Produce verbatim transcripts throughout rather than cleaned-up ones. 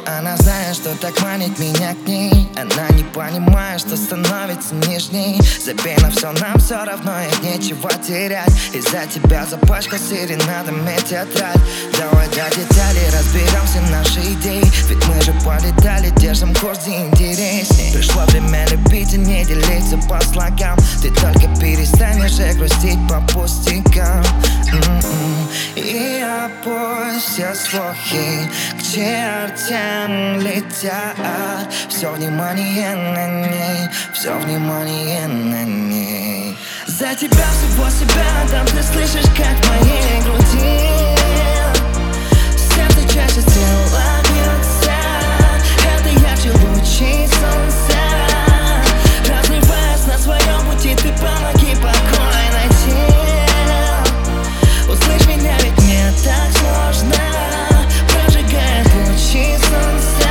Она знает, что так манит меня к ней. Она не понимает, что становится нежней. Забей на все, нам все равно и нечего терять. Из-за тебя запачкал серенадами тетрадь. Давай до деталей разберем все наши идеи. Ведь мы же полетали, держим курс, где интересней. Пришло время любить и не делиться по слогам. Ты только перестанешь и грустить по пустякам. М-м-м. И опусть все слухи, к чертям летят. Все внимание на ней, все внимание на ней. За тебя всего себя отдам, ты слышишь, как в моей груди сердце чаще стрела бьется. Это ярче лучей солнца. Разрываясь на своем пути, ты помоги покой найти. Услышь меня, ведь мне так сложно. Прожигает лучи солнца.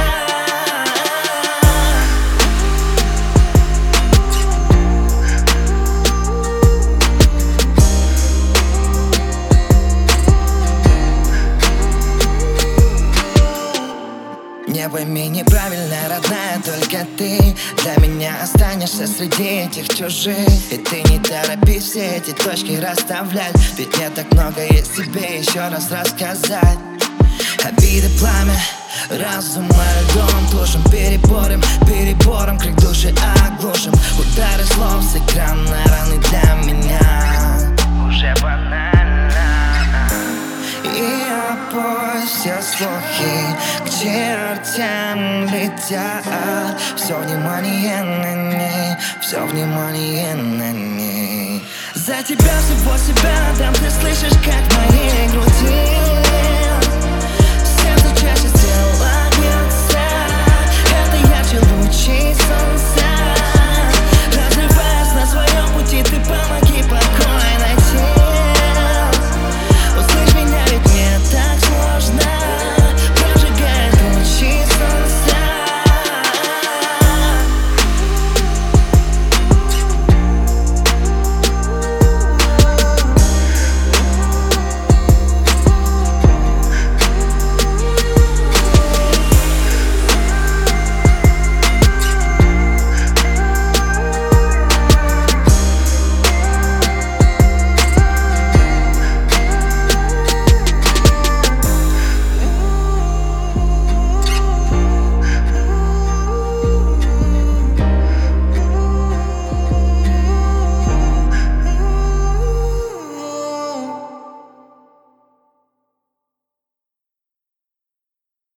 Не пойми неправильно, родная, только ты для меня останешься среди этих чужих. И ты не торопись все эти точки расставлять, ведь мне так много есть тебе еще раз рассказать. Обиды, пламя, разум льдом тушим, переборем, перебором, крик души оглушим. Удары слов с экрана, раны для меня уже банально. И опусть все слухи, к чертям летят. Все внимание на ней, все внимание на ней. За тебя всего себя отдам, ты слышишь, как в моей груди